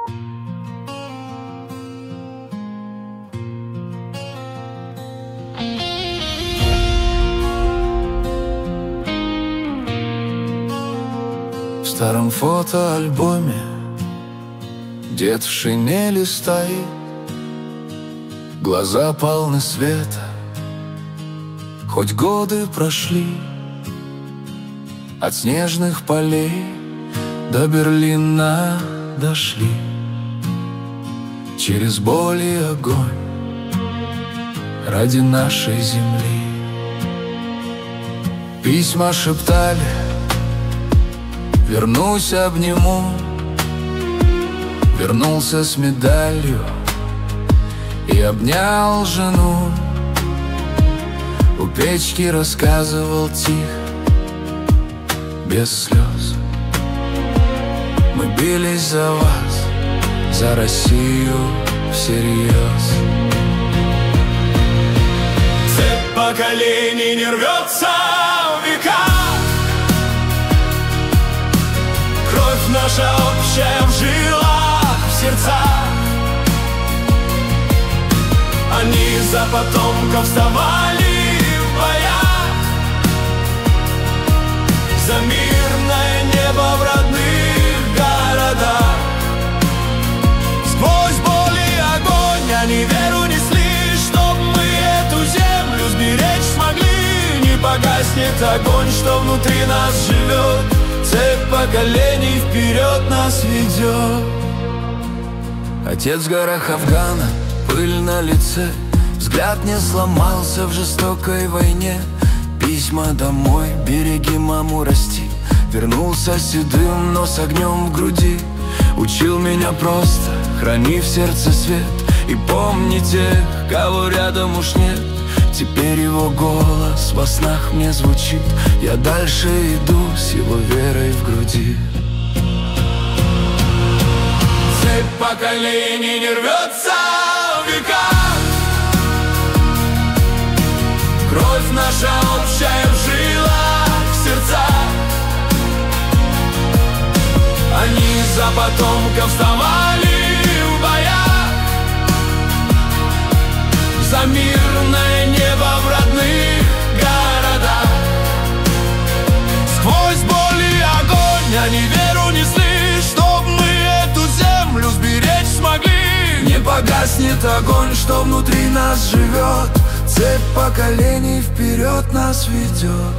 В старом фотоальбоме дед в шинели стоит, глаза полны света. Хоть годы прошли от снежных полей, до Берлина дошли через боль и огонь ради нашей земли. Письма шептали: вернусь, обниму. Вернулся с медалью и обнял жену. У печки рассказывал тихо, без слез. Мы бились за вас, за Россию всерьез. Цепь поколений не рвется в века. Кровь наша общая в жилах, в сердцах. Они за потомков вставали в боях, за мирное небо в родных городах. Сквозь боль и огонь они веру несли, чтоб мы эту землю сберечь смогли. Не погаснет огонь, что внутри нас живет. Цепь поколений вперед нас ведет. Отец в горах Афгана, пыль на лице, взгляд не сломался в жестокой войне. Письма домой, береги маму, расти. Вернулся седым, но с огнем в груди. Учил меня просто, храни в сердце свет. И помни тех, кого рядом уж нет. Теперь его голос во снах мне звучит. Я дальше иду с его верой в груди. Цепь поколений не рвется в века. Кровь наша общая в жилах, в сердцах. Они за потомков вставали в боях, за мирное небо в родных городах. Сквозь боль и огонь они веру несли, чтоб мы эту землю сберечь смогли. Не погаснет огонь, что внутри нас живет. Цепь поколений вперед нас ведет.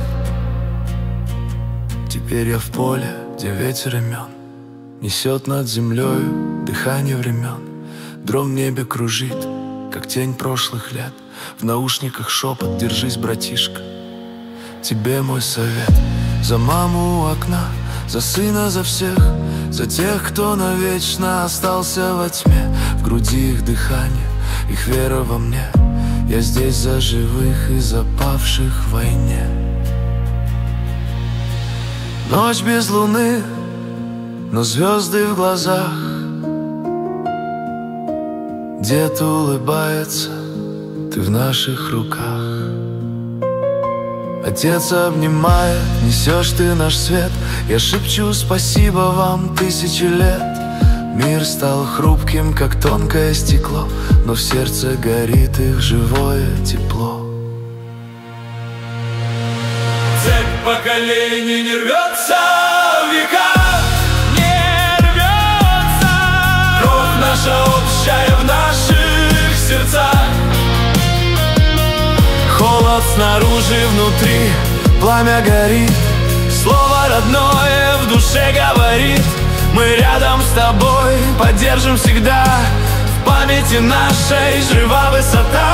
Теперь я в поле, где ветер имен несет над землею дыхание времен. Дром в небе кружит, как тень прошлых лет. В наушниках шепот: держись, братишка. Тебе мой совет: за маму у окна, за сына, за всех, за тех, кто навечно остался во тьме. В груди их дыхание, их вера во мне. Я здесь за живых и за павших в войне. Ночь без луны, но звезды в глазах. Дед улыбается, ты в наших руках. Отец обнимает, несешь ты наш свет. Я шепчу спасибо вам тысячи лет. Мир стал хрупким, как тонкое стекло, но в сердце горит их живое тепло. Цепь поколений не рвется в века. Не рвется. Кровь наша общая в наших сердцах. Холод снаружи, внутри пламя горит. Слово родное в душе говорит: мы рядом с тобой, поддержим всегда. В памяти нашей жива высота.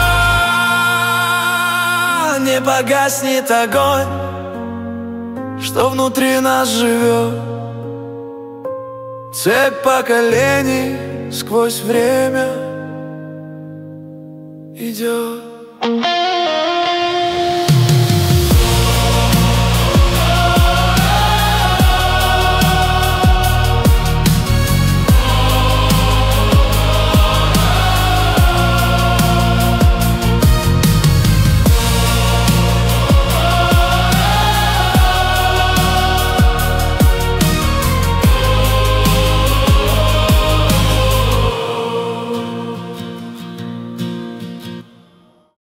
Не погаснет огонь, что внутри нас живет. Цепь поколений сквозь время идет.